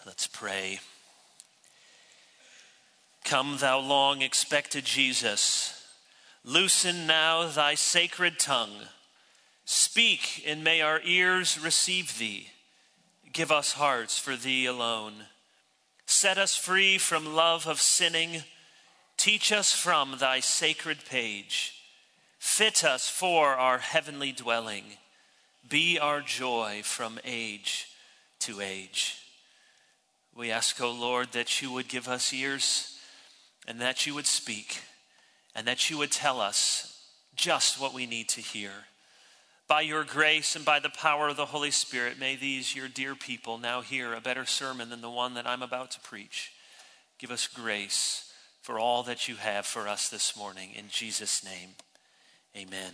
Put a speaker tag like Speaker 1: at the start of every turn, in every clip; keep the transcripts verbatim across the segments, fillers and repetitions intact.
Speaker 1: Let's pray. Come, thou long expected Jesus, loosen now thy sacred tongue. Speak, and may our ears receive thee. Give us hearts for thee alone. Set us free from love of sinning. Teach us from thy sacred page. Fit us for our heavenly dwelling. Be our joy from age to age. We ask, O Lord, that you would give us ears and that you would speak and that you would tell us just what we need to hear. By your grace and by the power of the Holy Spirit, may these, your dear people, now hear a better sermon than the one that I'm about to preach. Give us grace for all that you have for us this morning. In Jesus' name, amen.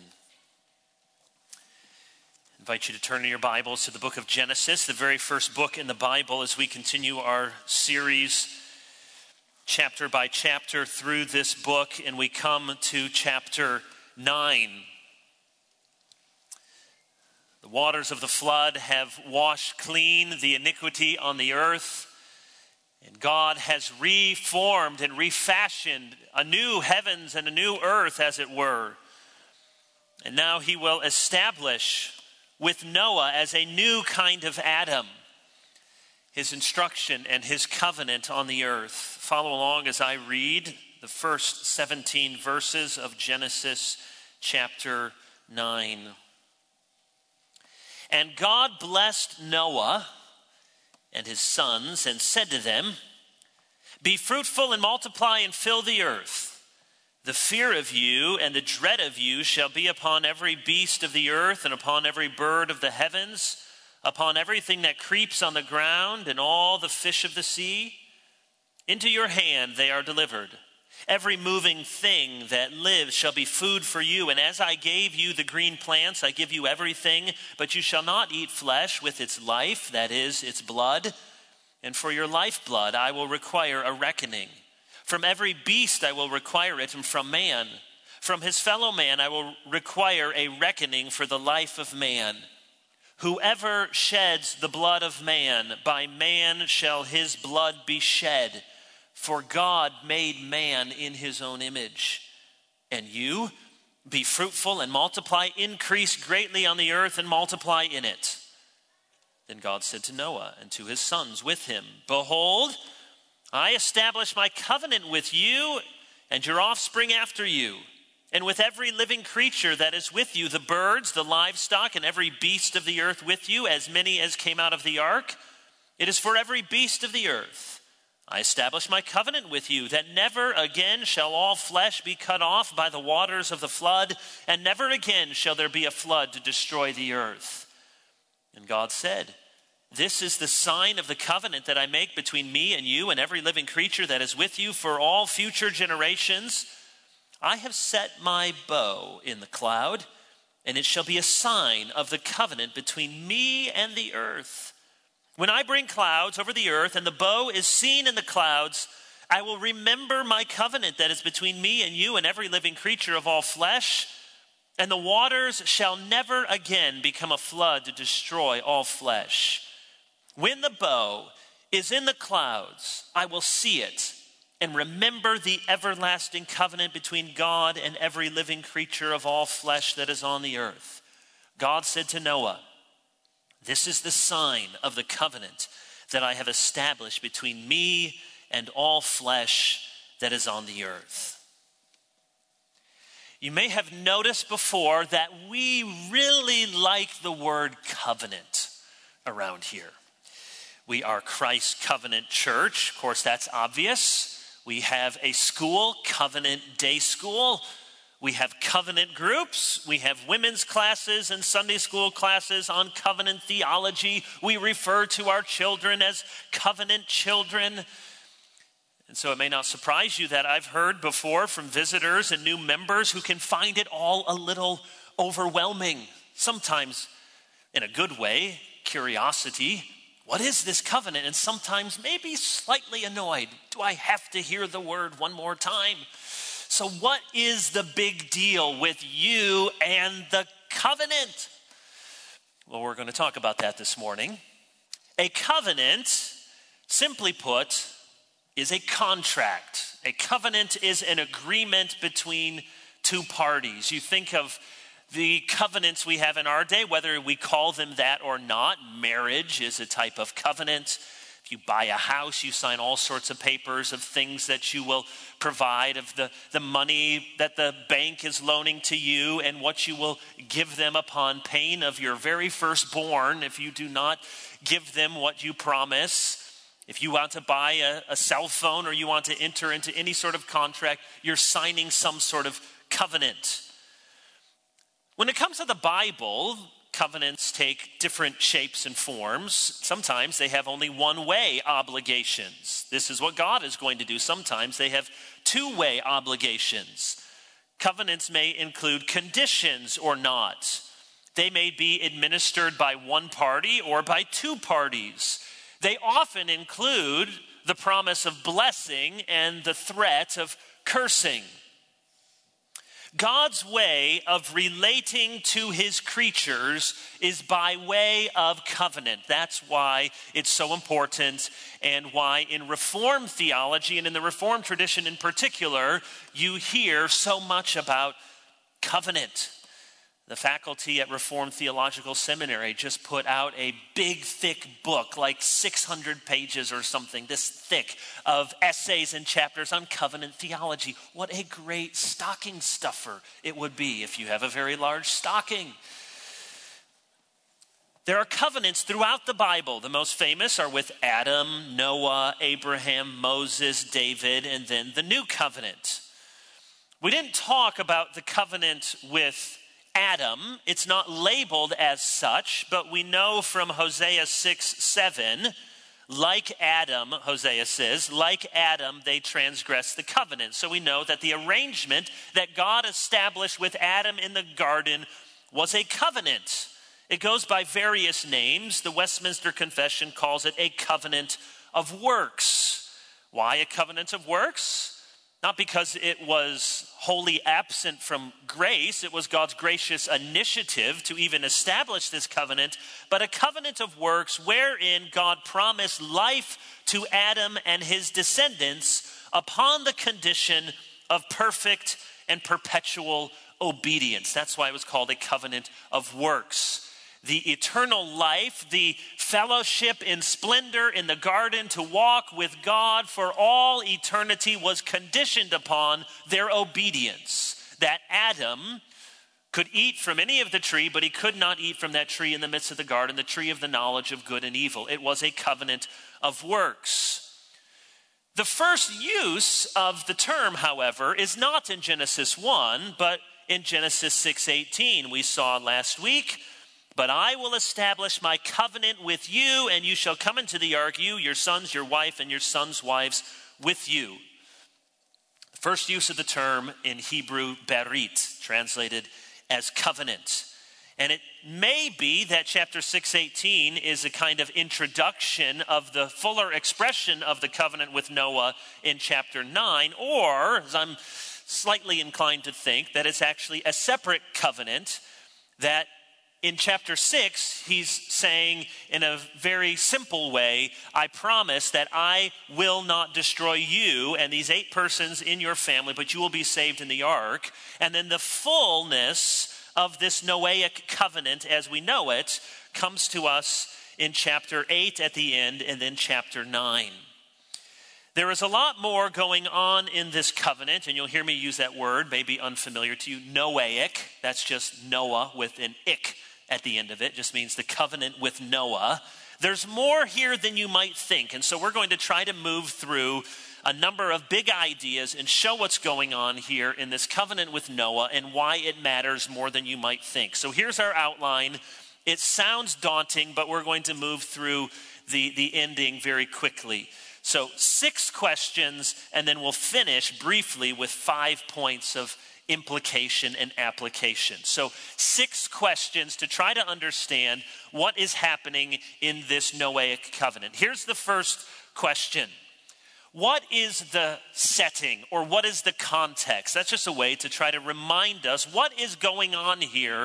Speaker 1: I invite you to turn in your Bibles to the book of Genesis, the very first book in the Bible, as we continue our series chapter by chapter through this book, and we come to chapter nine. The waters of the flood have washed clean the iniquity on the earth, and God has reformed and refashioned a new heavens and a new earth, as it were. And now he will establish with Noah as a new kind of Adam his instruction and his covenant on the earth. Follow along as I read the first seventeen verses of Genesis chapter nine. And God blessed Noah and his sons and said to them, "Be fruitful and multiply and fill the earth. The fear of you and the dread of you shall be upon every beast of the earth and upon every bird of the heavens, upon everything that creeps on the ground and all the fish of the sea. Into your hand they are delivered. Every moving thing that lives shall be food for you. And as I gave you the green plants, I give you everything. But you shall not eat flesh with its life, that is, its blood. And for your lifeblood I will require a reckoning. From every beast I will require it, and from man. From his fellow man I will require a reckoning for the life of man. Whoever sheds the blood of man, by man shall his blood be shed. For God made man in his own image. And you, be fruitful and multiply, increase greatly on the earth and multiply in it." Then God said to Noah and to his sons with him, "Behold, I establish my covenant with you and your offspring after you, and with every living creature that is with you, the birds, the livestock, and every beast of the earth with you, as many as came out of the ark. It is for every beast of the earth. I establish my covenant with you, that never again shall all flesh be cut off by the waters of the flood, and never again shall there be a flood to destroy the earth." And God said, "This is the sign of the covenant that I make between me and you and every living creature that is with you for all future generations. I have set my bow in the cloud, and it shall be a sign of the covenant between me and the earth. When I bring clouds over the earth and the bow is seen in the clouds, I will remember my covenant that is between me and you and every living creature of all flesh, and the waters shall never again become a flood to destroy all flesh. When the bow is in the clouds, I will see it and remember the everlasting covenant between God and every living creature of all flesh that is on the earth." God said to Noah, "This is the sign of the covenant that I have established between me and all flesh that is on the earth." You may have noticed before that we really like the word covenant around here. We are Christ Covenant Church. Of course, that's obvious. We have a school, Covenant Day School. We have covenant groups. We have women's classes and Sunday school classes on covenant theology. We refer to our children as covenant children. And so it may not surprise you that I've heard before from visitors and new members who can find it all a little overwhelming. Sometimes in a good way, curiosity. What is this covenant? And sometimes maybe slightly annoyed. Do I have to hear the word one more time? So what is the big deal with you and the covenant? Well, we're going to talk about that this morning. A covenant simply put, is a contract. A covenant is an agreement between two parties. You think of the covenants we have in our day, whether we call them that or not. Marriage is a type of covenant. If you buy a house, you sign all sorts of papers of things that you will provide, of the, the money that the bank is loaning to you and what you will give them upon pain of your very firstborn if you do not give them what you promise. If you want to buy a, a cell phone or you want to enter into any sort of contract, you're signing some sort of covenant. When it comes to the Bible, covenants take different shapes and forms. Sometimes they have only one-way obligations. This is what God is going to do. Sometimes they have two-way obligations. Covenants may include conditions or not. They may be administered by one party or by two parties. They often include the promise of blessing and the threat of cursing. God's way of relating to his creatures is by way of covenant. That's why it's so important, and why in Reformed theology and in the Reformed tradition in particular, you hear so much about covenant. The faculty at Reformed Theological Seminary just put out a big, thick book, like six hundred pages or something, this thick, of essays and chapters on covenant theology. What a great stocking stuffer it would be if you have a very large stocking. There are covenants throughout the Bible. The most famous are with Adam, Noah, Abraham, Moses, David, and then the New Covenant. We didn't talk about the covenant with Adam. It's not labeled as such, but we know from Hosea six seven, like Adam, Hosea says, like Adam, they transgressed the covenant. So we know that the arrangement that God established with Adam in the garden was a covenant. It goes by various names. The Westminster Confession calls it a covenant of works. Why a covenant of works? Not because it was wholly absent from grace. It was God's gracious initiative to even establish this covenant, but a covenant of works wherein God promised life to Adam and his descendants upon the condition of perfect and perpetual obedience. That's why it was called a covenant of works. The eternal life, the fellowship in splendor in the garden to walk with God for all eternity was conditioned upon their obedience. That Adam could eat from any of the tree, but he could not eat from that tree in the midst of the garden, the tree of the knowledge of good and evil. It was a covenant of works. The first use of the term, however, is not in Genesis one, but in Genesis six eighteen. We saw last week, but I will establish my covenant with you, and you shall come into the ark, you, your sons, your wife, and your sons' wives with you. The first use of the term in Hebrew, berit, translated as covenant. And it may be that chapter six eighteen is a kind of introduction of the fuller expression of the covenant with Noah in chapter nine, or, as I'm slightly inclined to think, that it's actually a separate covenant that in chapter six, he's saying in a very simple way, I promise that I will not destroy you and these eight persons in your family, but you will be saved in the ark. And then the fullness of this Noahic covenant as we know it comes to us in chapter eight at the end, and then chapter nine. There is a lot more going on in this covenant, and you'll hear me use that word, maybe unfamiliar to you, Noahic. That's just Noah with an ik at the end of it. Just means the covenant with Noah. There's more here than you might think, and so we're going to try to move through a number of big ideas and show what's going on here in this covenant with Noah and why it matters more than you might think. So here's our outline. It sounds daunting, but we're going to move through the, the ending very quickly. So six questions, and then we'll finish briefly with five points of implication and application. So six questions to try to understand what is happening in this Noahic covenant. Here's the first question. What is the setting, or what is the context? That's just a way to try to remind us what is going on here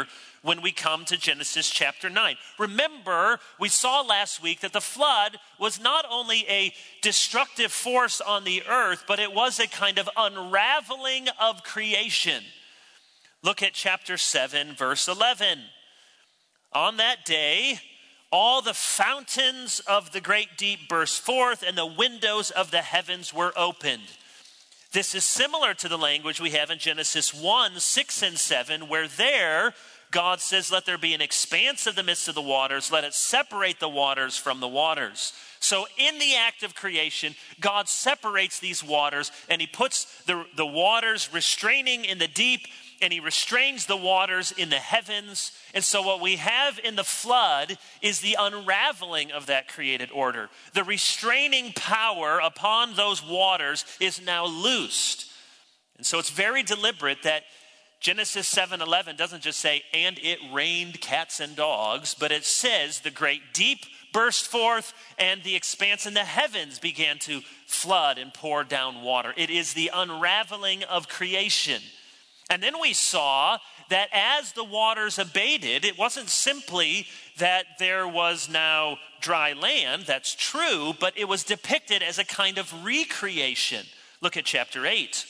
Speaker 1: when we come to Genesis chapter nine. Remember, we saw last week that the flood was not only a destructive force on the earth, but it was a kind of unraveling of creation. Look at chapter seven, verse eleven. On that day, all the fountains of the great deep burst forth, and the windows of the heavens were opened. This is similar to the language we have in Genesis one, six and seven, where there God says, let there be an expanse of the midst of the waters, let it separate the waters from the waters. So in the act of creation, God separates these waters, and he puts the, the waters restraining in the deep, and he restrains the waters in the heavens. And so what we have in the flood is the unraveling of that created order. The restraining power upon those waters is now loosed. And so it's very deliberate that Genesis seven eleven doesn't just say, and it rained cats and dogs, but it says the great deep burst forth and the expanse in the heavens began to flood and pour down water. It is the unraveling of creation. And then we saw that as the waters abated, it wasn't simply that there was now dry land, that's true, but it was depicted as a kind of recreation. Look at chapter eight.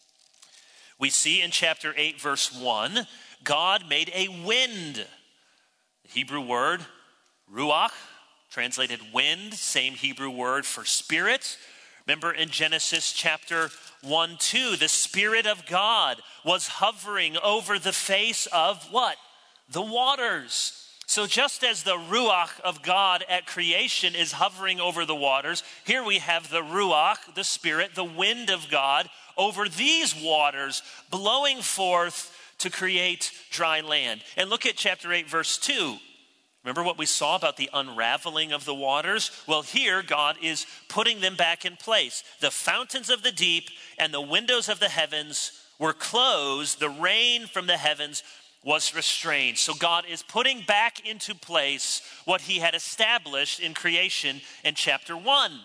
Speaker 1: We see in chapter eight, verse one, God made a wind. The Hebrew word, ruach, translated wind, same Hebrew word for spirit. Remember in Genesis chapter one, two, the Spirit of God was hovering over the face of what? The waters. So just as the Ruach of God at creation is hovering over the waters, here we have the Ruach, the Spirit, the wind of God, over these waters blowing forth to create dry land. And look at chapter eight, verse two. Remember what we saw about the unraveling of the waters? Well, here God is putting them back in place. The fountains of the deep and the windows of the heavens were closed. The rain from the heavens was restrained. So God is putting back into place what he had established in creation in chapter one.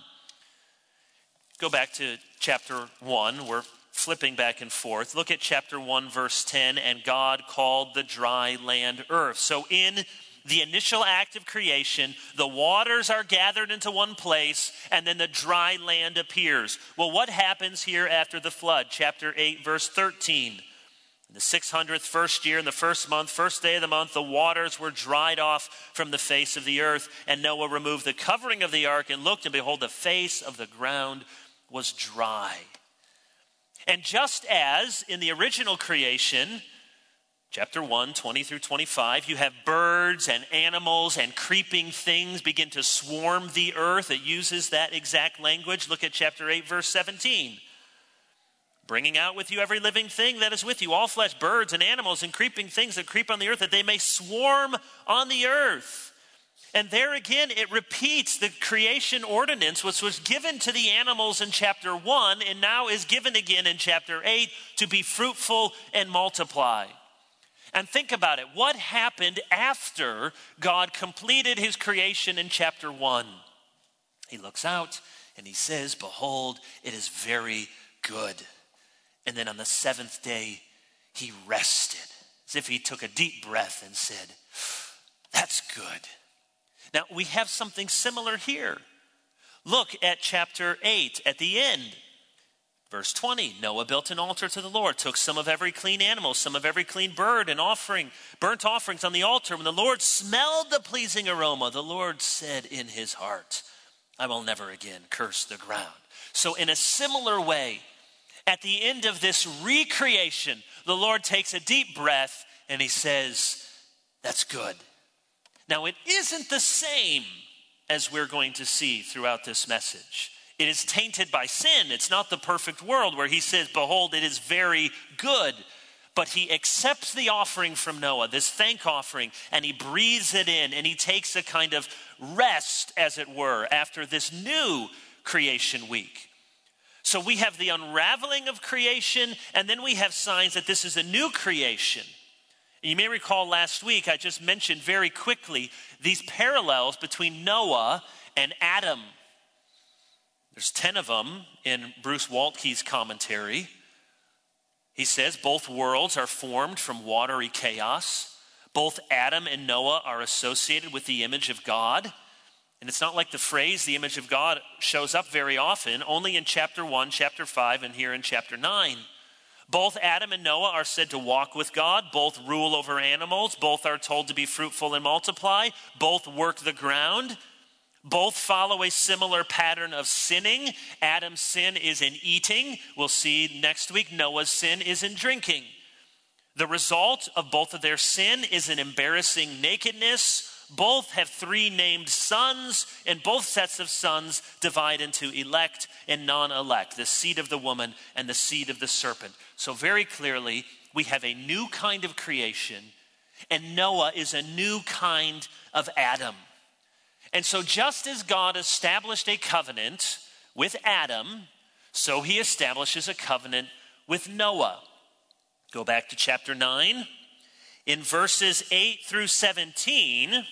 Speaker 1: Go back to chapter one. We're flipping back and forth. Look at chapter one, verse ten. And God called the dry land earth. So in the initial act of creation, the waters are gathered into one place, and then the dry land appears. Well, what happens here after the flood? Chapter eight, verse thirteen. In the six hundredth first year, in the first month, first day of the month, the waters were dried off from the face of the earth, and Noah removed the covering of the ark and looked, and behold, the face of the ground was dry. And just as in the original creation, chapter one, twenty through twenty-five, you have birds and animals and creeping things begin to swarm the earth. It uses that exact language. Look at chapter eight, verse seventeen. Bringing out with you every living thing that is with you, all flesh, birds and animals and creeping things that creep on the earth, that they may swarm on the earth. And there again, it repeats the creation ordinance, which was given to the animals in chapter one and now is given again in chapter eight to be fruitful and multiply. And think about it. What happened after God completed his creation in chapter one? He looks out and he says, behold, it is very good. And then on the seventh day, he rested, as if he took a deep breath and said, that's good. Now, we have something similar here. Look at chapter eight at the end. Verse twenty, Noah built an altar to the Lord, took some of every clean animal, some of every clean bird, and offering, burnt offerings on the altar. When the Lord smelled the pleasing aroma, the Lord said in his heart, I will never again curse the ground. So in a similar way, at the end of this recreation, the Lord takes a deep breath and he says, that's good. Now, it isn't the same as we're going to see throughout this message. It is tainted by sin. It's not the perfect world where he says, behold, it is very good. But he accepts the offering from Noah, this thank offering, and he breathes it in, and he takes a kind of rest, as it were, after this new creation week. So we have the unraveling of creation, and then we have signs that this is a new creation. You may recall last week, I just mentioned very quickly these parallels between Noah and Adam. There's ten of them in Bruce Waltke's commentary. He says both worlds are formed from watery chaos. Both Adam and Noah are associated with the image of God. And it's not like the phrase, the image of God, shows up very often, only in chapter one, chapter five, and here in chapter nine. Both Adam and Noah are said to walk with God. Both rule over animals. Both are told to be fruitful and multiply. Both work the ground. Both follow a similar pattern of sinning. Adam's sin is in eating. We'll see next week Noah's sin is in drinking. The result of both of their sin is an embarrassing nakedness. Both have three named sons, and both sets of sons divide into elect and non-elect, the seed of the woman and the seed of the serpent. So very clearly, we have a new kind of creation, and Noah is a new kind of Adam. And so just as God established a covenant with Adam, so he establishes a covenant with Noah. Go back to chapter nine. In verses eight through seventeen,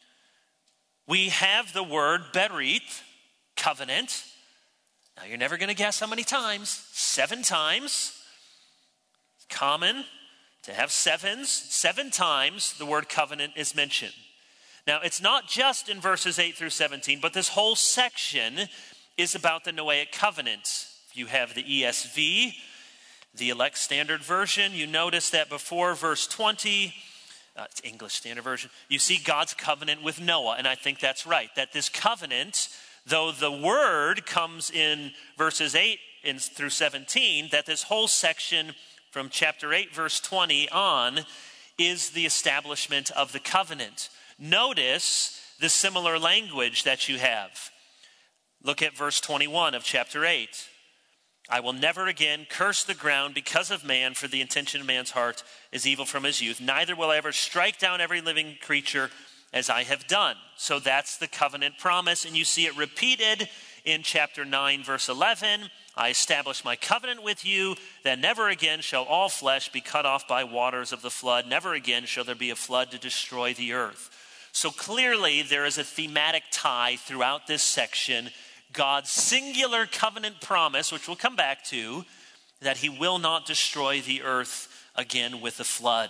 Speaker 1: we have the word berit, covenant. Now you're never going to guess how many times. Seven times. It's common to have sevens. Seven times the word covenant is mentioned. Now it's not just in verses eight through seventeen, but this whole section is about the Noahic covenant. If you have the E S V, the Elect Standard Version, you notice that before verse twenty, uh, it's English Standard Version, you see God's covenant with Noah. And I think that's right, that this covenant, though the word comes in verses eight in, through seventeen, that this whole section from chapter eight, verse twenty on, is the establishment of the covenant. Notice the similar language that you have. Look at verse twenty-one of chapter eight. I will never again curse the ground because of man, for the intention of man's heart is evil from his youth. Neither will I ever strike down every living creature as I have done. So that's the covenant promise, and you see it repeated in chapter nine, verse eleven. I establish my covenant with you, that never again shall all flesh be cut off by waters of the flood. Never again shall there be a flood to destroy the earth. So clearly there is a thematic tie throughout this section. God's singular covenant promise, which we'll come back to, that he will not destroy the earth again with a flood.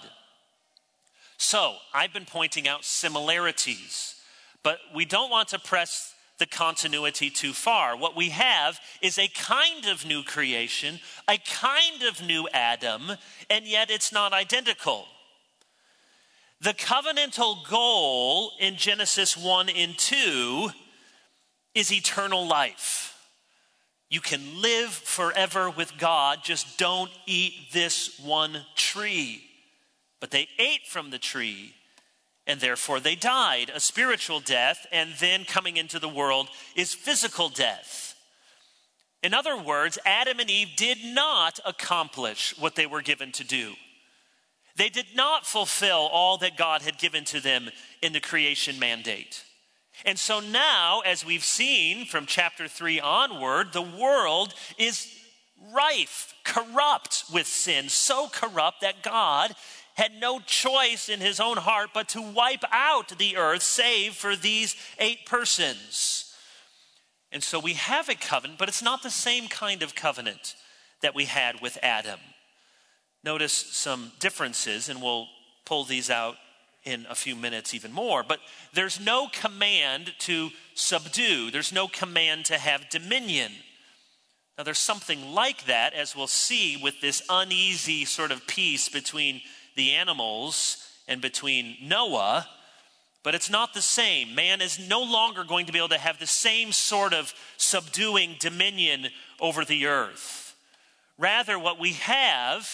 Speaker 1: So I've been pointing out similarities, but we don't want to press the continuity too far. What we have is a kind of new creation, a kind of new Adam, and yet it's not identical. The covenantal goal in Genesis one and two is eternal life. You can live forever with God, just don't eat this one tree. But they ate from the tree, and therefore they died, a spiritual death, and then coming into the world is physical death. In other words, Adam and Eve did not accomplish what they were given to do. They did not fulfill all that God had given to them in the creation mandate. And so now, as we've seen from chapter three onward, the world is rife, corrupt with sin, so corrupt that God had no choice in his own heart but to wipe out the earth, save for these eight persons. And so we have a covenant, but it's not the same kind of covenant that we had with Adam. Notice some differences, and we'll pull these out in a few minutes even more. But there's no command to subdue. There's no command to have dominion. Now there's something like that, as we'll see, with this uneasy sort of peace between the animals and between Noah. But it's not the same. Man is no longer going to be able to have the same sort of subduing dominion over the earth. Rather, what we have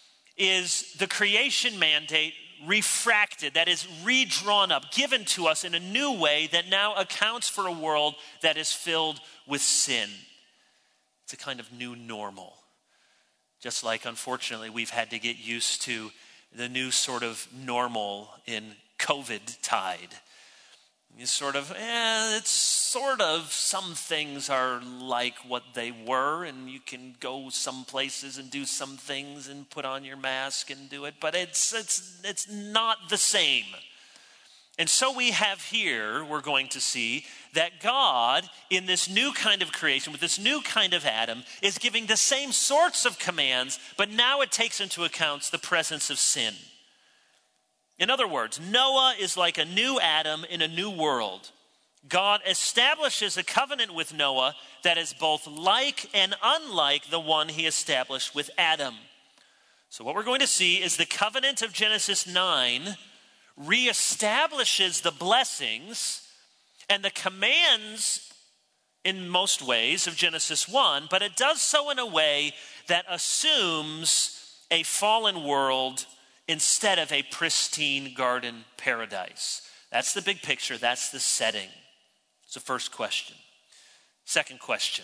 Speaker 1: is the creation mandate refracted, that is redrawn up, given to us in a new way that now accounts for a world that is filled with sin. It's a kind of new normal. Just like, unfortunately, we've had to get used to the new sort of normal in COVID tide. It's sort of, eh, it's sort of, some things are like what they were, and you can go some places and do some things and put on your mask and do it, but it's it's it's not the same. And so we have here, we're going to see, that God, in this new kind of creation, with this new kind of Adam, is giving the same sorts of commands, but now it takes into account the presence of sin. In other words, Noah is like a new Adam in a new world. God establishes a covenant with Noah that is both like and unlike the one he established with Adam. So what we're going to see is the covenant of Genesis nine reestablishes the blessings and the commands in most ways of Genesis one, but it does so in a way that assumes a fallen world instead of a pristine garden paradise. That's the big picture. That's the setting. It's the first question. Second question.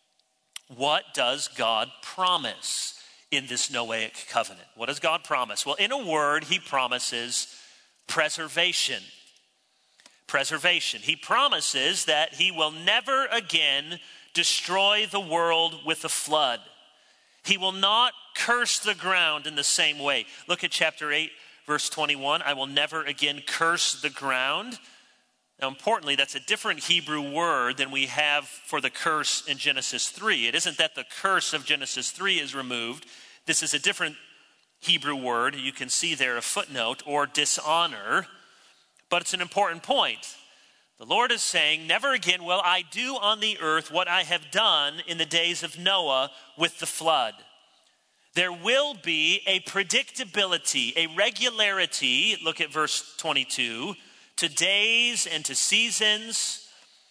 Speaker 1: What does God promise in this Noahic covenant? What does God promise? Well, in a word, he promises preservation. Preservation. He promises that he will never again destroy the world with a flood. He will not curse the ground in the same way. Look at chapter eight, verse twenty-one. I will never again curse the ground. Now, importantly, that's a different Hebrew word than we have for the curse in Genesis three. It isn't that the curse of Genesis three is removed. This is a different Hebrew word. You can see there a footnote, or dishonor. But it's an important point. The Lord is saying, never again will I do on the earth what I have done in the days of Noah with the flood. There will be a predictability, a regularity, look at verse twenty-two, to days and to seasons,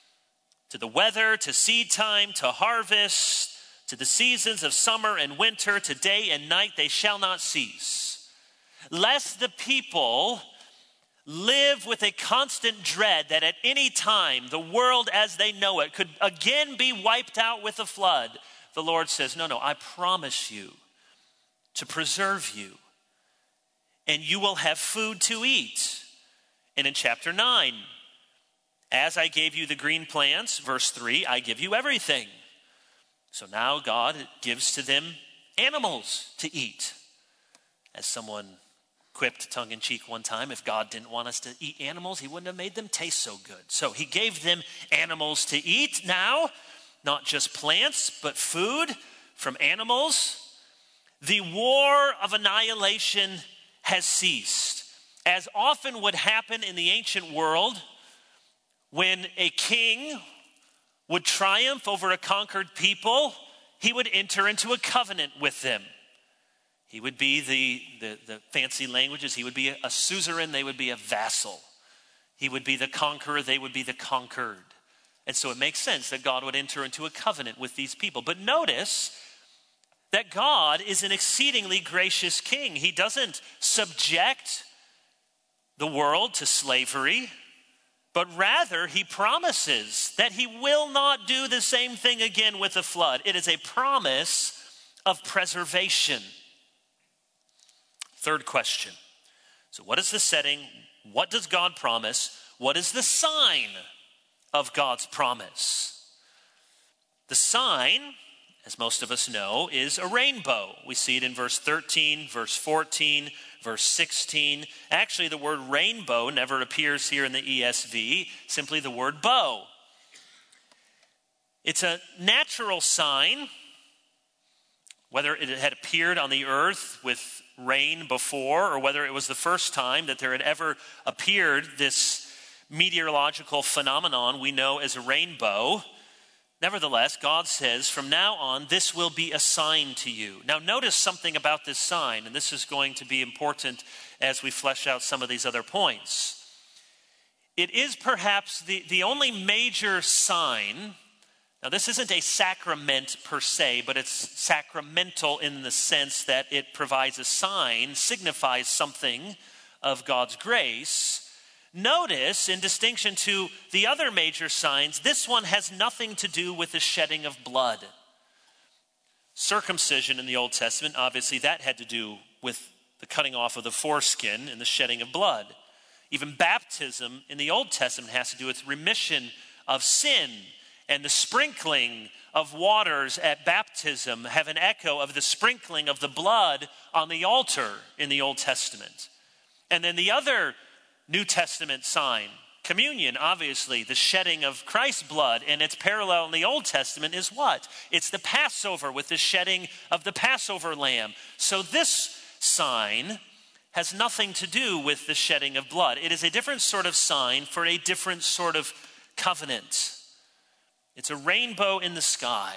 Speaker 1: to the weather, to seed time, to harvest, to the seasons of summer and winter, to day and night, they shall not cease. Lest the people live with a constant dread that at any time the world as they know it could again be wiped out with a flood. The Lord says, no, no, I promise you to preserve you, and you will have food to eat. And in chapter nine, as I gave you the green plants, verse three, I give you everything. So now God gives to them animals to eat. As someone quipped tongue-in-cheek one time, if God didn't want us to eat animals, he wouldn't have made them taste so good. So he gave them animals to eat now, not just plants, but food from animals. The war of annihilation has ceased. As often would happen in the ancient world, when a king would triumph over a conquered people, he would enter into a covenant with them. He would be the, the, the fancy languages, he would be a, a suzerain, they would be a vassal. He would be the conqueror, they would be the conquered. And so it makes sense that God would enter into a covenant with these people. But notice that God is an exceedingly gracious king. He doesn't subject the world to slavery, but rather he promises that he will not do the same thing again with a flood. It is a promise of preservation. Third question. So what is the setting? What does God promise? What is the sign of God's promise? The sign, as most of us know, is a rainbow. We see it in verse thirteen, verse fourteen, verse sixteen. Actually, the word rainbow never appears here in the E S V, simply the word bow. It's a natural sign, whether it had appeared on the earth with rain before, or whether it was the first time that there had ever appeared this meteorological phenomenon we know as a rainbow. Nevertheless, God says, from now on, this will be a sign to you. Now, notice something about this sign, and this is going to be important as we flesh out some of these other points. It is perhaps the, the only major sign. Now, this isn't a sacrament per se, but it's sacramental in the sense that it provides a sign, signifies something of God's grace. Notice, in distinction to the other major signs, this one has nothing to do with the shedding of blood. Circumcision in the Old Testament, obviously that had to do with the cutting off of the foreskin and the shedding of blood. Even baptism in the Old Testament has to do with remission of sin, and the sprinkling of waters at baptism have an echo of the sprinkling of the blood on the altar in the Old Testament. And then the other New Testament sign, communion, obviously, the shedding of Christ's blood, and its parallel in the Old Testament is what? It's the Passover with the shedding of the Passover lamb. So this sign has nothing to do with the shedding of blood. It is a different sort of sign for a different sort of covenant. It's a rainbow in the sky.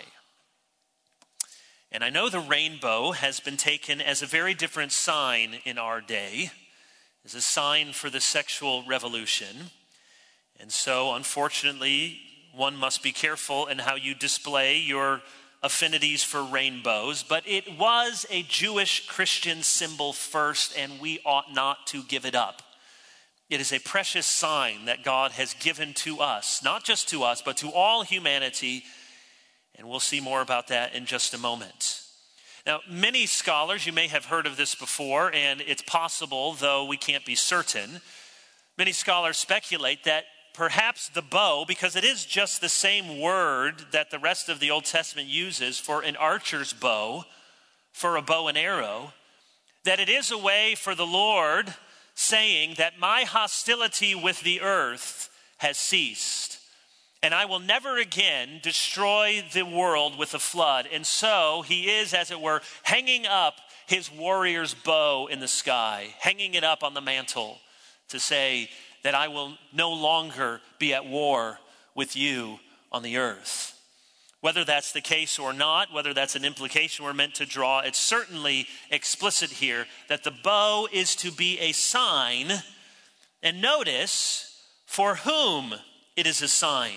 Speaker 1: And I know the rainbow has been taken as a very different sign in our day, as a sign for the sexual revolution. And so, unfortunately, one must be careful in how you display your affinities for rainbows. But it was a Jewish Christian symbol first, and we ought not to give it up. It is a precious sign that God has given to us, not just to us, but to all humanity. And we'll see more about that in just a moment. Now, many scholars, you may have heard of this before, and it's possible, though we can't be certain. Many scholars speculate that perhaps the bow, because it is just the same word that the rest of the Old Testament uses for an archer's bow, for a bow and arrow, that it is a way for the Lord saying that my hostility with the earth has ceased, and I will never again destroy the world with a flood. And so he is, as it were, hanging up his warrior's bow in the sky, hanging it up on the mantle to say that I will no longer be at war with you on the earth. Whether that's the case or not, whether that's an implication we're meant to draw, it's certainly explicit here that the bow is to be a sign, and notice for whom it is a sign.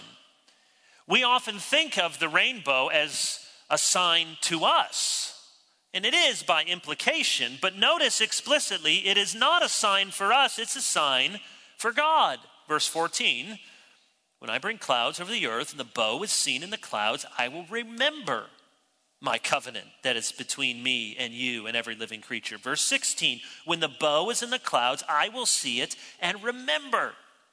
Speaker 1: We often think of the rainbow as a sign to us, and it is by implication, but notice explicitly it is not a sign for us, it's a sign for God. Verse fourteen, when I bring clouds over the earth and the bow is seen in the clouds, I will remember my covenant that is between me and you and every living creature. Verse sixteen, when the bow is in the clouds, I will see it and remember.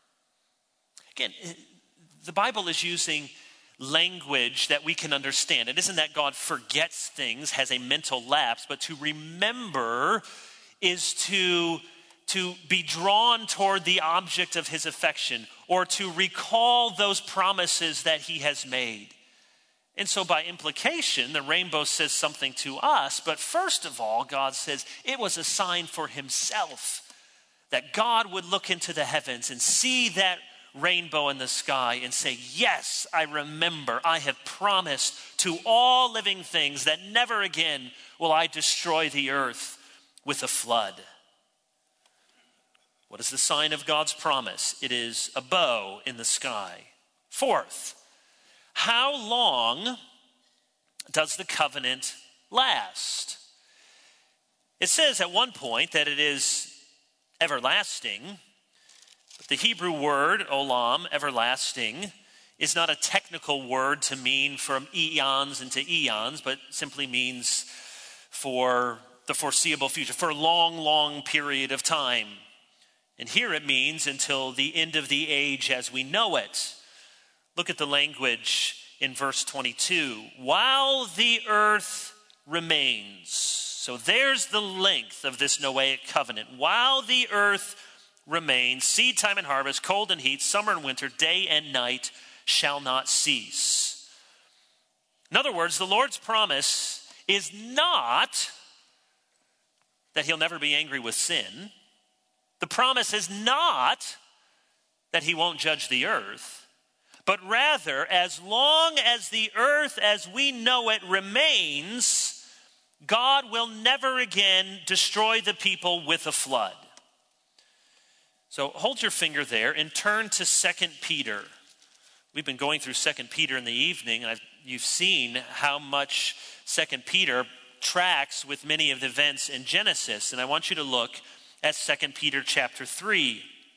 Speaker 1: Again, the Bible is using language that we can understand. It isn't that God forgets things, has a mental lapse, but to remember is to to be drawn toward the object of his affection, or to recall those promises that he has made. And so by implication, the rainbow says something to us, but first of all, God says it was a sign for himself, that God would look into the heavens and see that rainbow in the sky and say, yes, I remember, I have promised to all living things that never again will I destroy the earth with a flood. What is the sign of God's promise? It is a bow in the sky. Fourth, how long does the covenant last? It says at one point that it is everlasting, but the Hebrew word, olam, everlasting, is not a technical word to mean from eons into eons, but simply means for the foreseeable future, for a long, long period of time. And here it means until the end of the age as we know it. Look at the language in verse twenty-two. While the earth remains. So there's the length of this Noahic covenant. While the earth remains, seed time and harvest, cold and heat, summer and winter, day and night shall not cease. In other words, the Lord's promise is not that he'll never be angry with sin. The promise is not that he won't judge the earth, but rather, as long as the earth as we know it remains, God will never again destroy the people with a flood. So hold your finger there and turn to Second Peter. We've been going through Second Peter in the evening, and I've, you've seen how much Second Peter tracks with many of the events in Genesis. And I want you to look at Second Peter chapter three.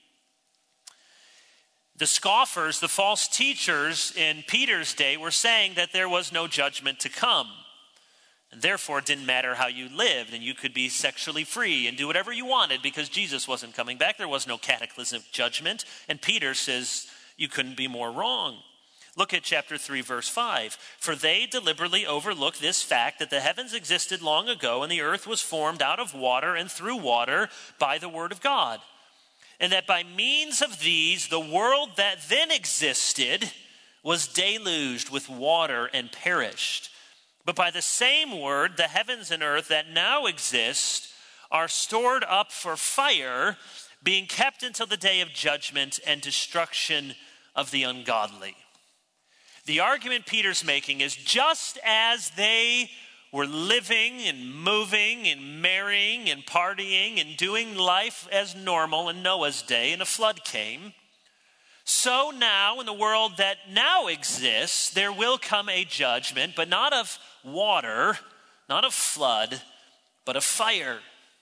Speaker 1: The scoffers, the false teachers in Peter's day were saying that there was no judgment to come. And therefore, it didn't matter how you lived, and you could be sexually free and do whatever you wanted because Jesus wasn't coming back. There was no cataclysmic judgment. And Peter says you couldn't be more wrong. Look at chapter three, verse five. For they deliberately overlook this fact that the heavens existed long ago and the earth was formed out of water and through water by the word of God. And that by means of these, the world that then existed was deluged with water and perished. But by the same word, the heavens and earth that now exist are stored up for fire, being kept until the day of judgment and destruction of the ungodly. The argument Peter's making is just as they were living and moving and marrying and partying and doing life as normal in Noah's day and a flood came, so now in the world that now exists, there will come a judgment, but not of water, not of flood, but of fire.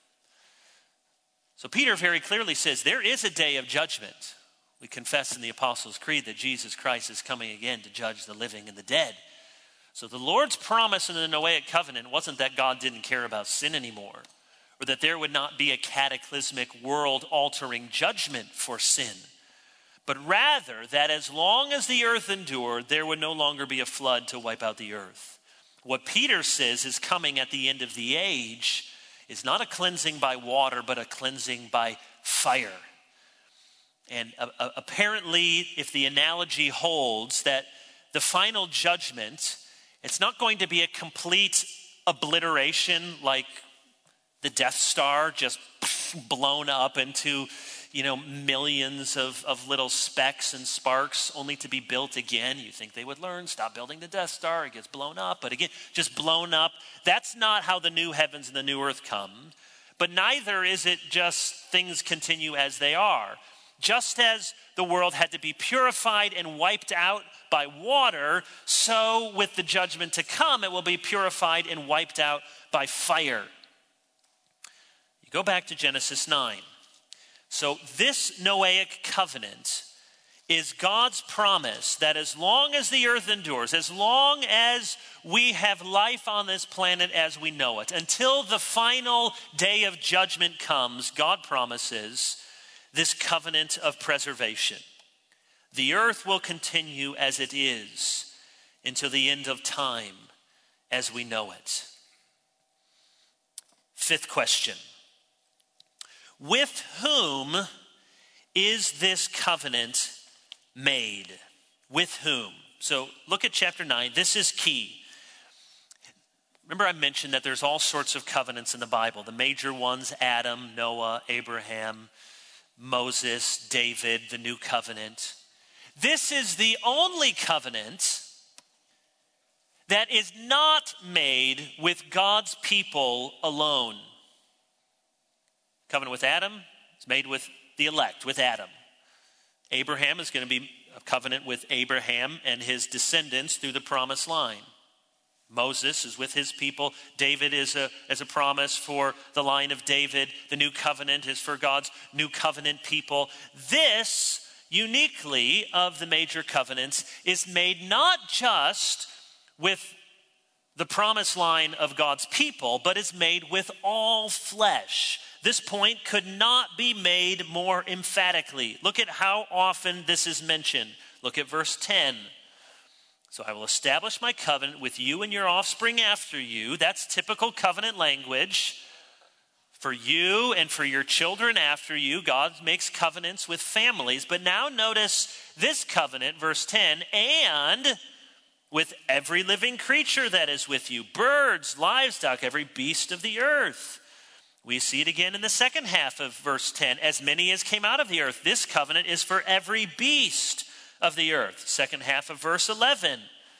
Speaker 1: So Peter very clearly says there is a day of judgment. We confess in the Apostles' Creed that Jesus Christ is coming again to judge the living and the dead. So the Lord's promise in the Noahic covenant wasn't that God didn't care about sin anymore, or that there would not be a cataclysmic world-altering judgment for sin, but rather that as long as the earth endured, there would no longer be a flood to wipe out the earth. What Peter says is coming at the end of the age is not a cleansing by water, but a cleansing by fire. And uh, uh, apparently, if the analogy holds, that the final judgment, it's not going to be a complete obliteration like the Death Star just blown up into, you know, millions of, of little specks and sparks only to be built again. You think they would learn, stop building the Death Star, it gets blown up, but again, just blown up. That's not how the new heavens and the new earth come. But neither is it just things continue as they are. Just as the world had to be purified and wiped out by water, so with the judgment to come, it will be purified and wiped out by fire. You go back to Genesis nine. So this Noahic covenant is God's promise that as long as the earth endures, as long as we have life on this planet as we know it, until the final day of judgment comes, God promises this covenant of preservation. The earth will continue as it is until the end of time as we know it. Fifth question. With whom is this covenant made? With whom? So look at chapter nine. This is key. Remember I mentioned that there's all sorts of covenants in the Bible. The major ones, Adam, Noah, Abraham, Moses, David, the new covenant. This is the only covenant that is not made with God's people alone. Covenant with Adam is made with the elect, with Adam. Abraham is going to be a covenant with Abraham and his descendants through the promised line. Moses is with his people. David is a, as a promise for the line of David. The new covenant is for God's new covenant people. This, uniquely of the major covenants, is made not just with the promised line of God's people, but is made with all flesh. This point could not be made more emphatically. Look at how often this is mentioned. Look at verse ten. So I will establish my covenant with you and your offspring after you. That's typical covenant language. For you and for your children after you, God makes covenants with families. But now notice this covenant, verse ten, and with every living creature that is with you, birds, livestock, every beast of the earth. We see it again in the second half of verse ten. As many as came out of the earth, this covenant is for every beast of the earth. Second half of verse eleven.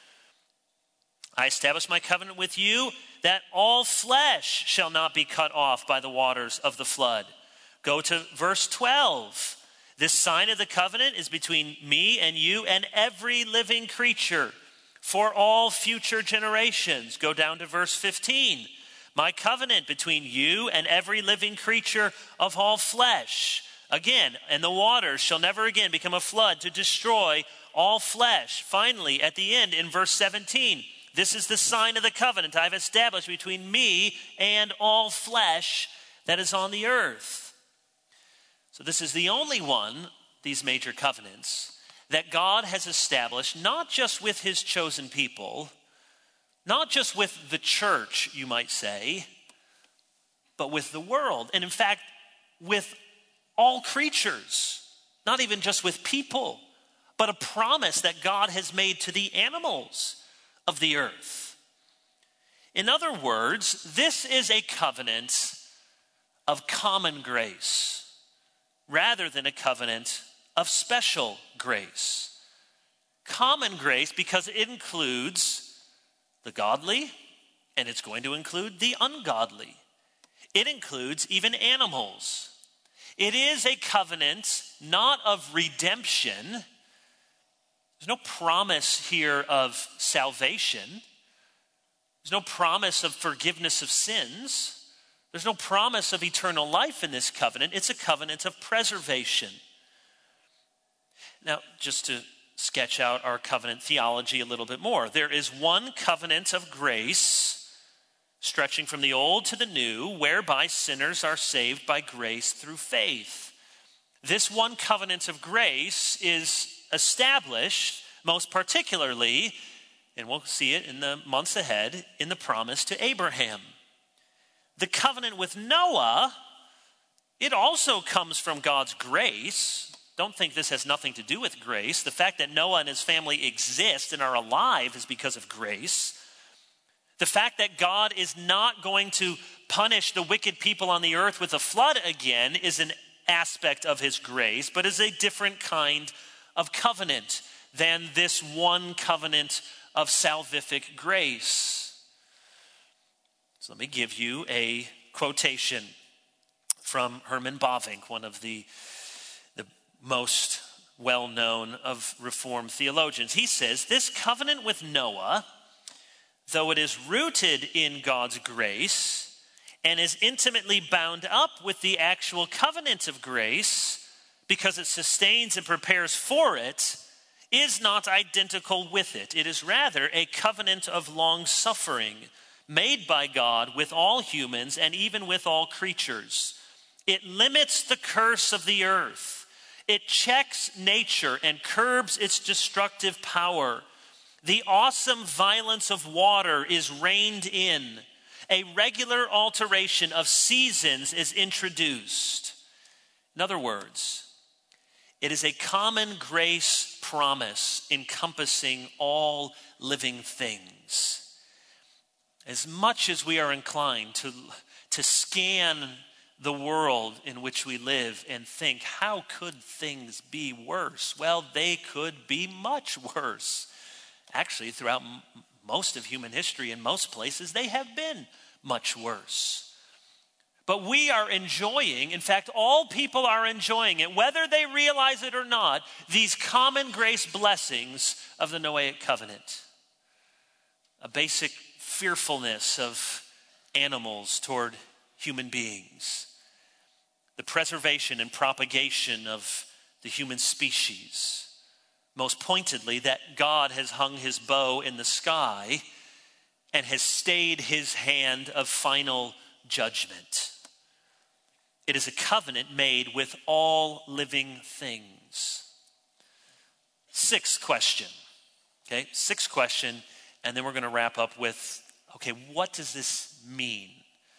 Speaker 1: I establish my covenant with you that all flesh shall not be cut off by the waters of the flood. Go to verse twelve. This sign of the covenant is between me and you and every living creature for all future generations. Go down to verse fifteen. My covenant between you and every living creature of all flesh. Again, and the waters shall never again become a flood to destroy all flesh. Finally, at the end in verse seventeen, this is the sign of the covenant I've established between me and all flesh that is on the earth. So this is the only one, these major covenants, that God has established not just with his chosen people, not just with the church, you might say, but with the world. And in fact, with all creatures, not even just with people, but a promise that God has made to the animals of the earth. In other words, this is a covenant of common grace rather than a covenant of special grace. Common grace because it includes the godly and it's going to include the ungodly. It includes even animals. It is a covenant not of redemption. There's no promise here of salvation. There's no promise of forgiveness of sins. There's no promise of eternal life in this covenant. It's a covenant of preservation. Now, just to sketch out our covenant theology a little bit more, there is one covenant of grace stretching from the old to the new, whereby sinners are saved by grace through faith. This one covenant of grace is established most particularly, and we'll see it in the months ahead, in the promise to Abraham. The covenant with Noah, it also comes from God's grace. Don't think this has nothing to do with grace. The fact that Noah and his family exist and are alive is because of grace. The fact that God is not going to punish the wicked people on the earth with a flood again is an aspect of his grace, but is a different kind of covenant than this one covenant of salvific grace. So let me give you a quotation from Herman Bavinck, one of the, the most well-known of Reformed theologians. He says, "This covenant with Noah, though it is rooted in God's grace and is intimately bound up with the actual covenant of grace because it sustains and prepares for it, is not identical with it. It is rather a covenant of long suffering made by God with all humans and even with all creatures. It limits the curse of the earth. It checks nature and curbs its destructive power. The awesome violence of water is reined in. A regular alteration of seasons is introduced." In other words, it is a common grace promise encompassing all living things. As much as we are inclined to, to scan the world in which we live and think, how could things be worse? Well, they could be much worse. Actually, throughout m- most of human history, in most places, they have been much worse. But we are enjoying, in fact, all people are enjoying it, whether they realize it or not, these common grace blessings of the Noahic covenant. A basic fearfulness of animals toward human beings. The preservation and propagation of the human species. Most pointedly, that God has hung his bow in the sky and has stayed his hand of final judgment. It is a covenant made with all living things. Sixth question. Okay, sixth question, and then we're going to wrap up with, okay, what does this mean?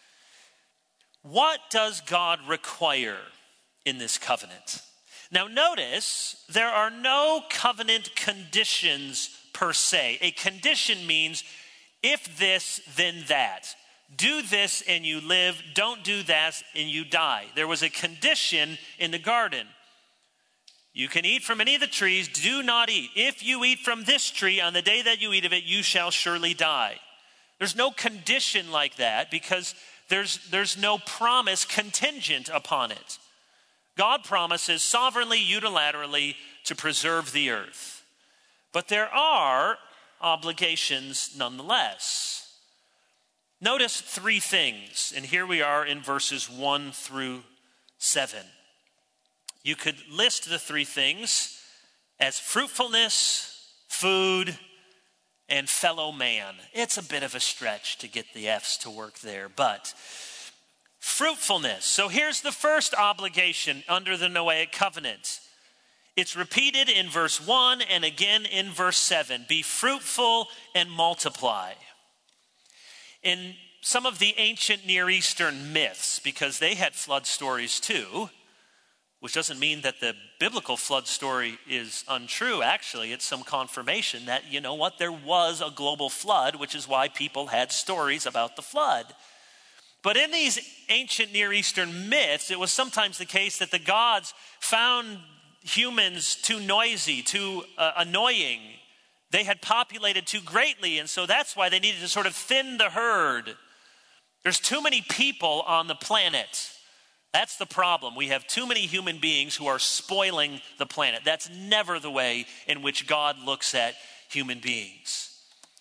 Speaker 1: What does God require in this covenant? Now notice, there are no covenant conditions per se. A condition means, if this, then that. Do this and you live, don't do that and you die. There was a condition in the garden. You can eat from any of the trees, do not eat. If you eat from this tree, on the day that you eat of it, you shall surely die. There's no condition like that because there's, there's no promise contingent upon it. God promises sovereignly, unilaterally to preserve the earth. But there are obligations nonetheless. Notice three things, and here we are in verses one through seven. You could list the three things as fruitfulness, food, and fellow man. It's a bit of a stretch to get the F's to work there, but fruitfulness. So here's the first obligation under the Noahic covenant. It's repeated in verse one and again in verse seven. Be fruitful and multiply. In some of the ancient Near Eastern myths, because they had flood stories too, which doesn't mean that the biblical flood story is untrue. Actually, it's some confirmation that, you know what, there was a global flood, which is why people had stories about the flood. But in these ancient Near Eastern myths, it was sometimes the case that the gods found humans too noisy, too uh, annoying. They had populated too greatly, and so that's why they needed to sort of thin the herd. There's too many people on the planet. That's the problem. We have too many human beings who are spoiling the planet. That's never the way in which God looks at human beings.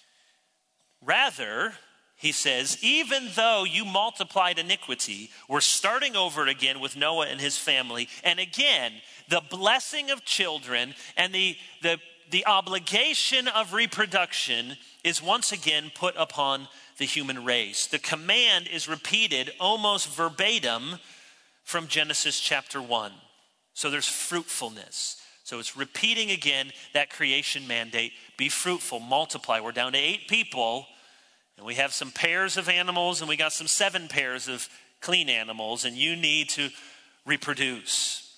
Speaker 1: Rather, he says, even though you multiplied iniquity, we're starting over again with Noah and his family. And again, the blessing of children and the, the, the obligation of reproduction is once again put upon the human race. The command is repeated almost verbatim from Genesis chapter one. So there's fruitfulness. So it's repeating again that creation mandate. Be fruitful, multiply. We're down to eight people, and we have some pairs of animals, and we got some seven pairs of clean animals, and you need to reproduce.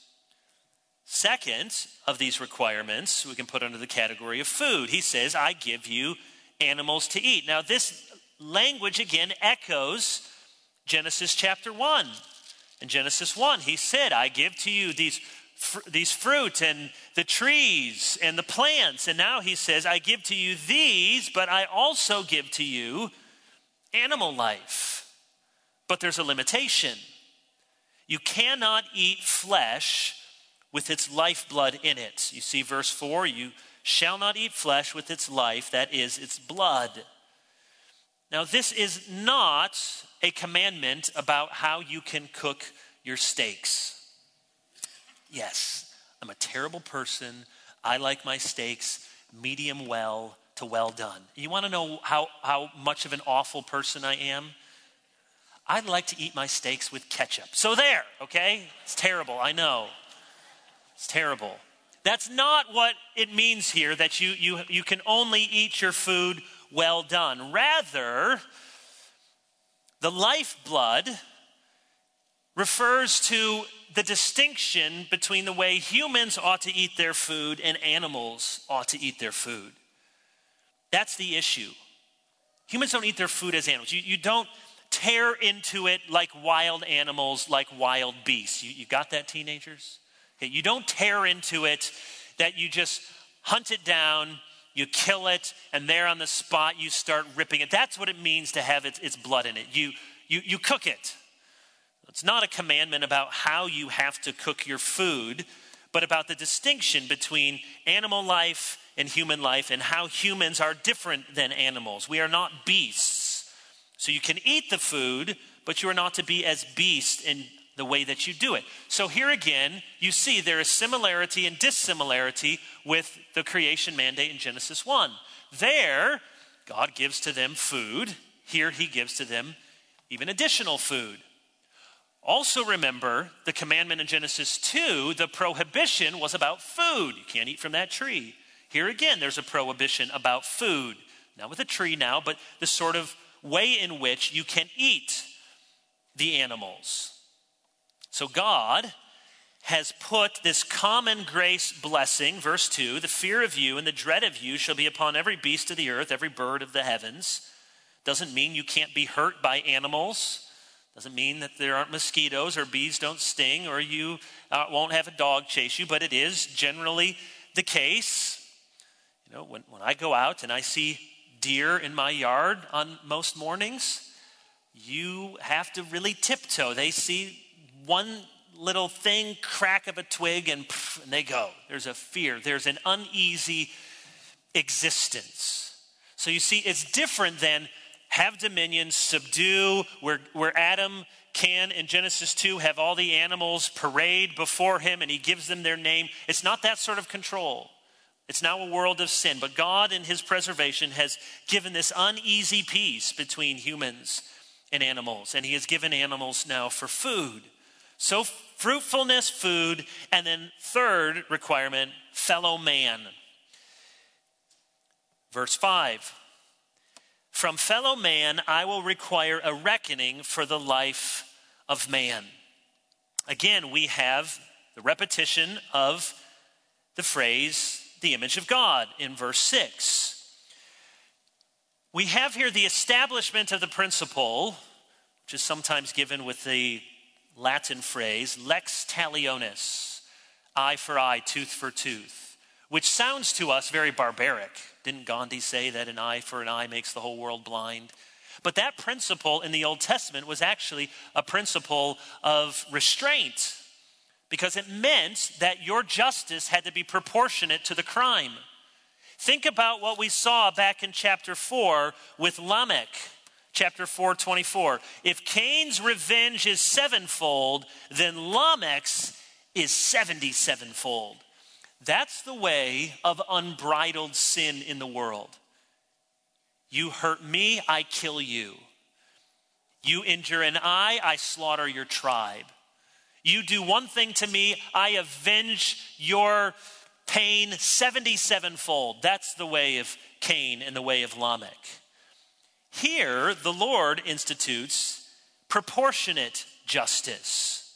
Speaker 1: Second of these requirements, we can put under the category of food. He says, I give you animals to eat. Now this language again echoes Genesis chapter one. In Genesis one, he said, I give to you these, fr- these fruit and the trees and the plants. And now he says, I give to you these, but I also give to you animal life. But there's a limitation. You cannot eat flesh with its lifeblood in it. You see verse four, you shall not eat flesh with its life, that is its blood. Now this is not a commandment about how you can cook your steaks. Yes, I'm a terrible person. I like my steaks medium well to well done. You want to know how, how much of an awful person I am? I'd like to eat my steaks with ketchup. So there, okay? It's terrible, I know. It's terrible. That's not what it means here, that you, you, you can only eat your food well done. Rather, the lifeblood refers to the distinction between the way humans ought to eat their food and animals ought to eat their food. That's the issue. Humans don't eat their food as animals. You, you don't tear into it like wild animals, like wild beasts. You, you got that, teenagers? Okay, you don't tear into it that you just hunt it down, you kill it, and there on the spot you start ripping it. That's what it means to have its, its blood in it. You, you, you cook it. It's not a commandment about how you have to cook your food, but about the distinction between animal life and human life and how humans are different than animals. We are not beasts. So you can eat the food, but you are not to be as beasts in the way that you do it. So here again, you see there is similarity and dissimilarity with the creation mandate in Genesis one. There, God gives to them food. Here he gives to them even additional food. Also remember, the commandment in Genesis two, the prohibition was about food. You can't eat from that tree. Here again, there's a prohibition about food. Not with a tree now, but the sort of way in which you can eat the animals. So God has put this common grace blessing, verse two, the fear of you and the dread of you shall be upon every beast of the earth, every bird of the heavens. Doesn't mean you can't be hurt by animals. Doesn't mean that there aren't mosquitoes or bees don't sting or you uh, won't have a dog chase you, but it is generally the case. You know, when, when I go out and I see deer in my yard on most mornings, you have to really tiptoe. They see one little thing, crack of a twig, and, pff, and they go. There's a fear. There's an uneasy existence. So you see, it's different than have dominion, subdue, where, where Adam can, in Genesis two, have all the animals parade before him and he gives them their name. It's not that sort of control. It's now a world of sin. But God, in his preservation, has given this uneasy peace between humans and animals. And he has given animals now for food. So fruitfulness, food, and then third requirement, fellow man. Verse five. From fellow man, I will require a reckoning for the life of man. Again, we have the repetition of the phrase, the image of God, in verse six. We have here the establishment of the principle which is sometimes given with the Latin phrase, lex talionis, eye for eye, tooth for tooth, which sounds to us very barbaric. Didn't Gandhi say that an eye for an eye makes the whole world blind? But that principle in the Old Testament was actually a principle of restraint, because it meant that your justice had to be proportionate to the crime. Think about what we saw back in chapter four with Lamech, chapter four, twenty-four. If Cain's revenge is sevenfold, then Lamech's is seventy-sevenfold. That's the way of unbridled sin in the world. You hurt me, I kill you. You injure an eye, I slaughter your tribe. You do one thing to me, I avenge your pain seventy-sevenfold. That's the way of Cain and the way of Lamech. Here, the Lord institutes proportionate justice.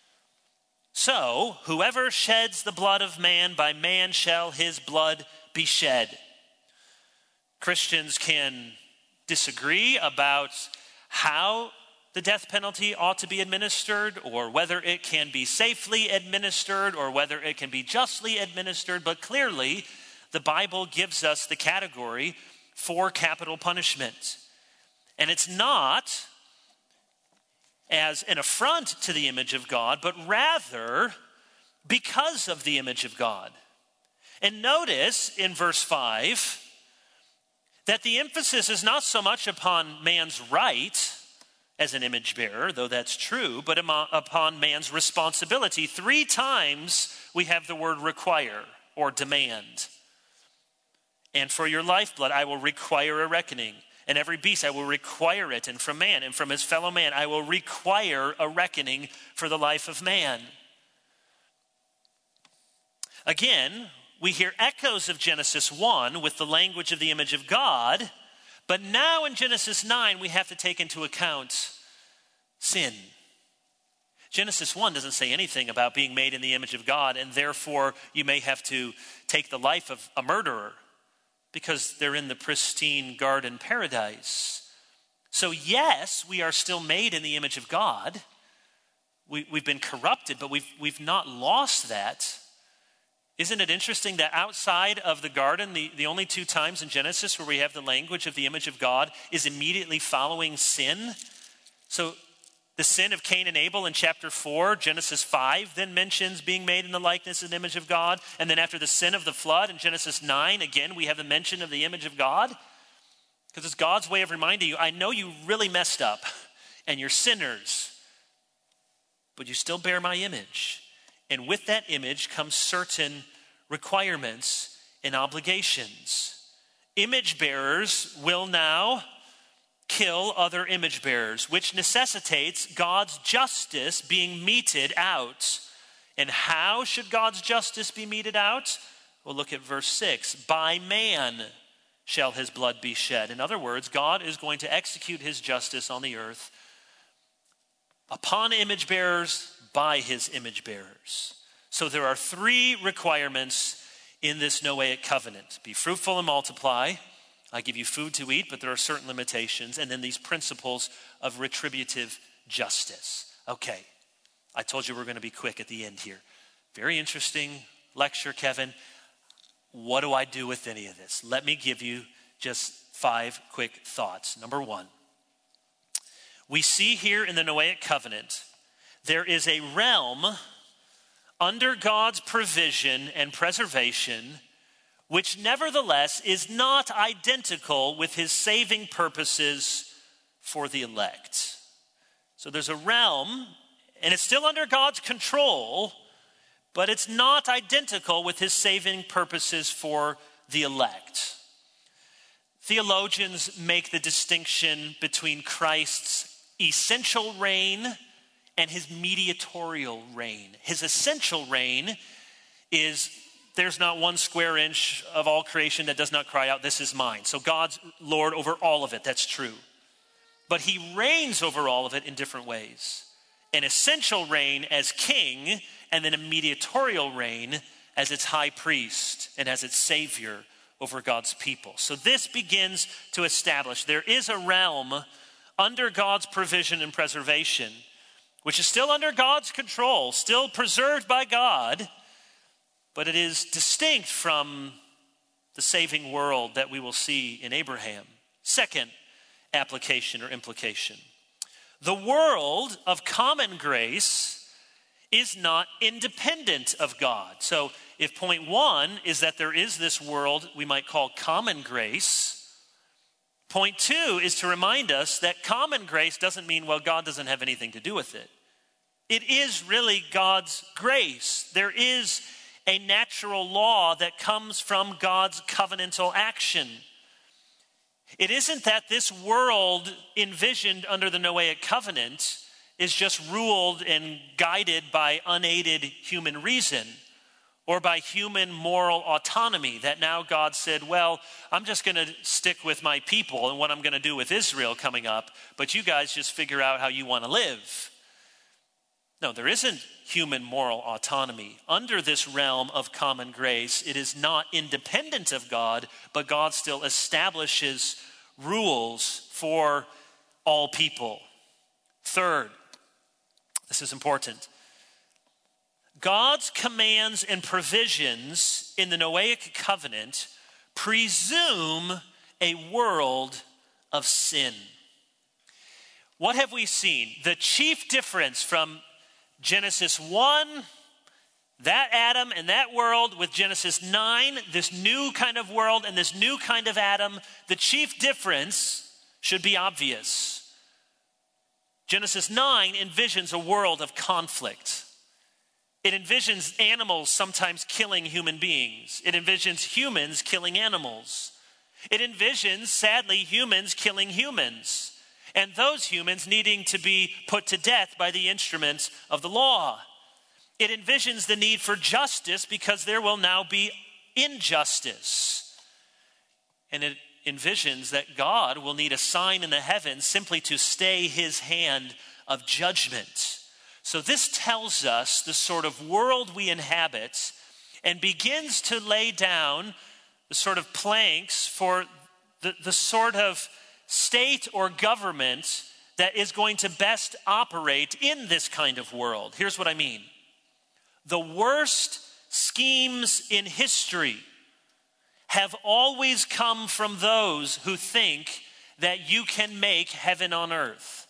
Speaker 1: So, whoever sheds the blood of man, by man shall his blood be shed. Christians can disagree about how the death penalty ought to be administered, or whether it can be safely administered, or whether it can be justly administered. But clearly, the Bible gives us the category for capital punishment. And it's not as an affront to the image of God, but rather because of the image of God. And notice in verse five that the emphasis is not so much upon man's right as an image bearer, though that's true, but upon man's responsibility. Three times we have the word require or demand. And for your lifeblood, I will require a reckoning. And every beast, I will require it. And from man and from his fellow man, I will require a reckoning for the life of man. Again, we hear echoes of Genesis one with the language of the image of God. But now in Genesis nine, we have to take into account sin. Genesis one doesn't say anything about being made in the image of God, and therefore you may have to take the life of a murderer because they're in the pristine garden paradise. So yes, we are still made in the image of God. We, we've been corrupted, but we've, we've not lost that. Isn't it interesting that outside of the garden, the, the only two times in Genesis where we have the language of the image of God is immediately following sin? So the sin of Cain and Abel in chapter four, Genesis five then mentions being made in the likeness and image of God. And then after the sin of the flood in Genesis nine, again, we have the mention of the image of God. Because it's God's way of reminding you, I know you really messed up and you're sinners, but you still bear my image. And with that image comes certain requirements and obligations. Image bearers will now kill other image bearers, which necessitates God's justice being meted out. And how should God's justice be meted out? Well, look at verse six. By man shall his blood be shed. In other words, God is going to execute his justice on the earth upon image bearers, by his image bearers. So there are three requirements in this Noahic covenant. Be fruitful and multiply. I give you food to eat, but there are certain limitations. And then these principles of retributive justice. Okay, I told you we're going to be quick at the end here. Very interesting lecture, Kevin. What do I do with any of this? Let me give you just five quick thoughts. Number one, we see here in the Noahic covenant there is a realm under God's provision and preservation which nevertheless is not identical with his saving purposes for the elect. So there's a realm, and it's still under God's control, but it's not identical with his saving purposes for the elect. Theologians make the distinction between Christ's essential reign and his mediatorial reign. His essential reign is there's not one square inch of all creation that does not cry out, this is mine. So God's Lord over all of it, that's true. But he reigns over all of it in different ways. An essential reign as king, and then a mediatorial reign as its high priest and as its savior over God's people. So this begins to establish there is a realm under God's provision and preservation, which is still under God's control, still preserved by God, but it is distinct from the saving world that we will see in Abraham. Second application or implication. The world of common grace is not independent of God. So if point one is that there is this world we might call common grace, point two is to remind us that common grace doesn't mean, well, God doesn't have anything to do with it. It is really God's grace. There is a natural law that comes from God's covenantal action. It isn't that this world envisioned under the Noahic covenant is just ruled and guided by unaided human reason or by human moral autonomy, that now God said, well, I'm just going to stick with my people and what I'm going to do with Israel coming up, but you guys just figure out how you want to live. No, there isn't human moral autonomy. Under this realm of common grace, it is not independent of God, but God still establishes rules for all people. Third, this is important. God's commands and provisions in the Noahic covenant presume a world of sin. What have we seen? The chief difference from Genesis one, that Adam and that world, with Genesis nine, this new kind of world and this new kind of Adam, the chief difference should be obvious. Genesis nine envisions a world of conflict. It envisions animals sometimes killing human beings. It envisions humans killing animals. It envisions, sadly, humans killing humans, and those humans needing to be put to death by the instruments of the law. It envisions the need for justice because there will now be injustice. And it envisions that God will need a sign in the heavens simply to stay his hand of judgment. So this tells us the sort of world we inhabit and begins to lay down the sort of planks for the, the sort of state or government that is going to best operate in this kind of world. Here's what I mean. The worst schemes in history have always come from those who think that you can make heaven on earth.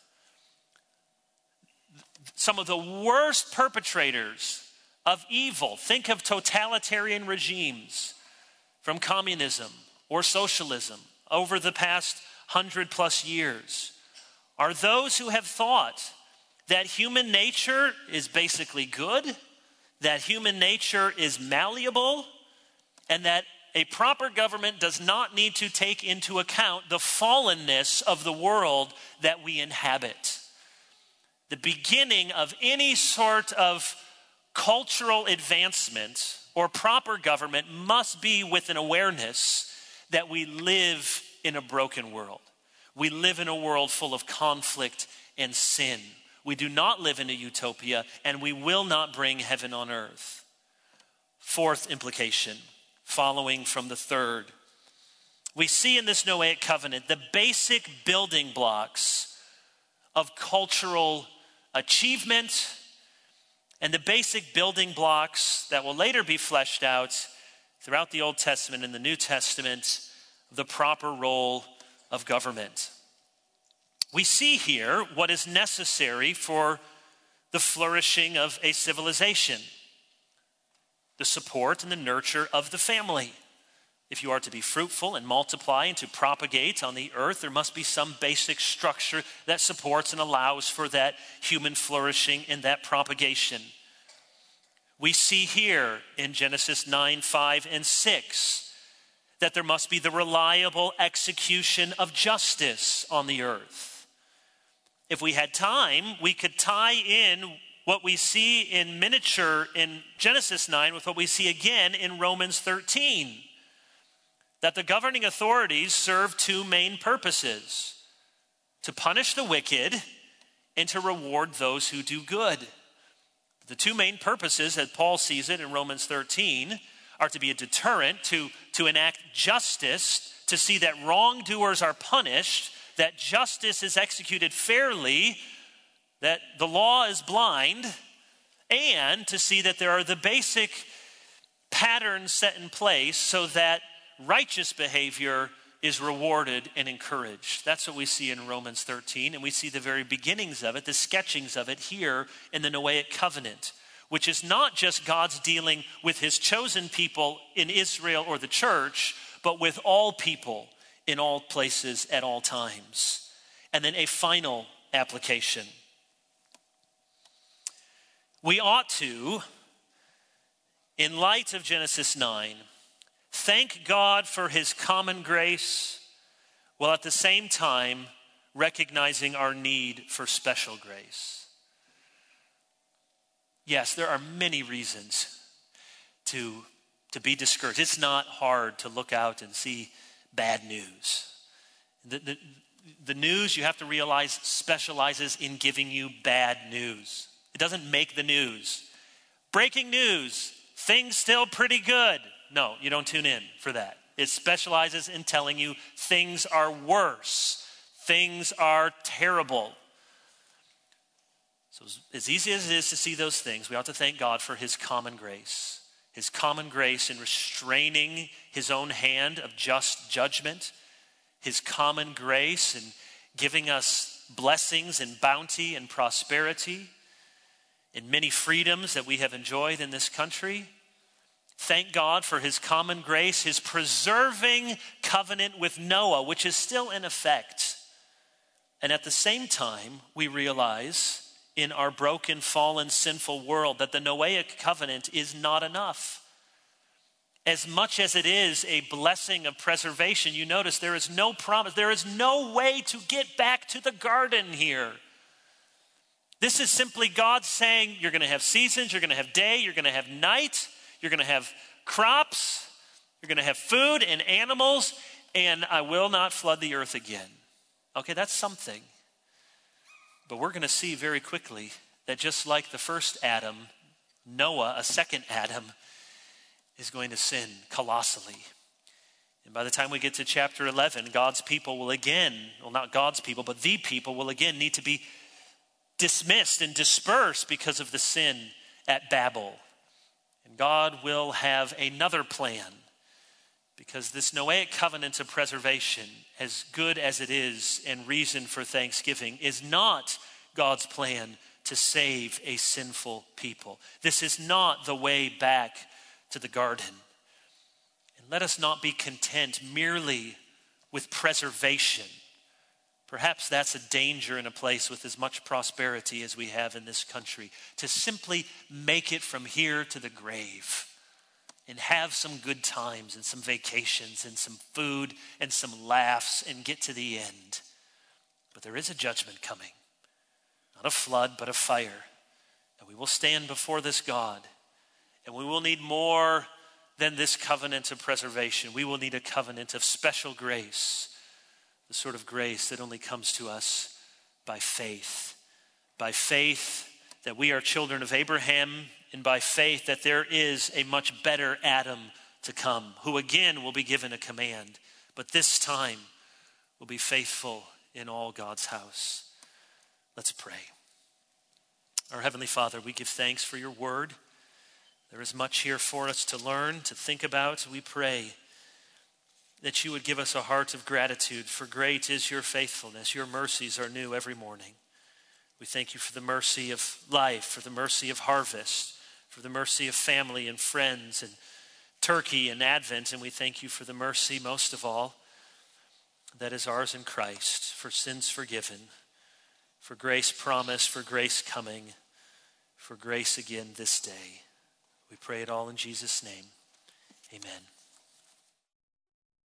Speaker 1: Some of the worst perpetrators of evil, think of totalitarian regimes from communism or socialism over the past hundred plus years, are those who have thought that human nature is basically good, that human nature is malleable, and that a proper government does not need to take into account the fallenness of the world that we inhabit. The beginning of any sort of cultural advancement or proper government must be with an awareness that we live in a broken world. We live in a world full of conflict and sin. We do not live in a utopia, and we will not bring heaven on earth. Fourth implication, following from the third. We see in this Noahic covenant the basic building blocks of cultural achievement and the basic building blocks that will later be fleshed out throughout the Old Testament and the New Testament, the proper role of government. We see here what is necessary for the flourishing of a civilization: the support and the nurture of the family. If you are to be fruitful and multiply and to propagate on the earth, there must be some basic structure that supports and allows for that human flourishing and that propagation. We see here in Genesis nine, five, and six that there must be the reliable execution of justice on the earth. If we had time, we could tie in what we see in miniature in Genesis nine with what we see again in Romans thirteen. That the governing authorities serve two main purposes: to punish the wicked and to reward those who do good. The two main purposes, as Paul sees it in Romans thirteen, are to be a deterrent, to, to enact justice, to see that wrongdoers are punished, that justice is executed fairly, that the law is blind, and to see that there are the basic patterns set in place so that righteous behavior is rewarded and encouraged. That's what we see in Romans thirteen, and we see the very beginnings of it, the sketchings of it here in the Noahic covenant, which is not just God's dealing with his chosen people in Israel or the church, but with all people in all places at all times. And then a final application. We ought to, in light of Genesis nine, thank God for his common grace, while at the same time recognizing our need for special grace. Yes, there are many reasons to, to be discouraged. It's not hard to look out and see bad news. The, the, the news, you have to realize, specializes in giving you bad news. It doesn't make the news. Breaking news, things still pretty good. No, you don't tune in for that. It specializes in telling you things are worse. Things are terrible. So as easy as it is to see those things, we ought to thank God for his common grace. His common grace in restraining his own hand of just judgment. His common grace in giving us blessings and bounty and prosperity. And many freedoms that we have enjoyed in this country. Thank God for his common grace, his preserving covenant with Noah, which is still in effect. And at the same time, we realize in our broken, fallen, sinful world that the Noahic covenant is not enough. As much as it is a blessing of preservation, you notice there is no promise, there is no way to get back to the garden here. This is simply God saying, you're going to have seasons, you're going to have day, you're going to have night, you're going to have crops, you're going to have food and animals, and I will not flood the earth again. Okay, that's something. But we're going to see very quickly that just like the first Adam, Noah, a second Adam, is going to sin colossally. And by the time we get to chapter eleven, God's people will again, well, not God's people, but the people will again need to be dismissed and dispersed because of the sin at Babel. And God will have another plan, because this Noahic covenant of preservation, as good as it is and reason for thanksgiving, is not God's plan to save a sinful people. This is not the way back to the garden. And let us not be content merely with preservation. Perhaps that's a danger in a place with as much prosperity as we have in this country, to simply make it from here to the grave and have some good times and some vacations and some food and some laughs and get to the end. But there is a judgment coming, not a flood, but a fire. And we will stand before this God, and we will need more than this covenant of preservation. We will need a covenant of special grace, the sort of grace that only comes to us by faith. By faith that we are children of Abraham, and by faith that there is a much better Adam to come, who again will be given a command, but this time will be faithful in all God's house. Let's pray. Our Heavenly Father, we give thanks for your word. There is much here for us to learn, to think about. We pray that you would give us a heart of gratitude, for great is your faithfulness. Your mercies are new every morning. We thank you for the mercy of life, for the mercy of harvest, for the mercy of family and friends and Turkey and Advent. And we thank you for the mercy, most of all, that is ours in Christ, for sins forgiven, for grace promised, for grace coming, for grace again this day. We pray it all in Jesus' name. Amen.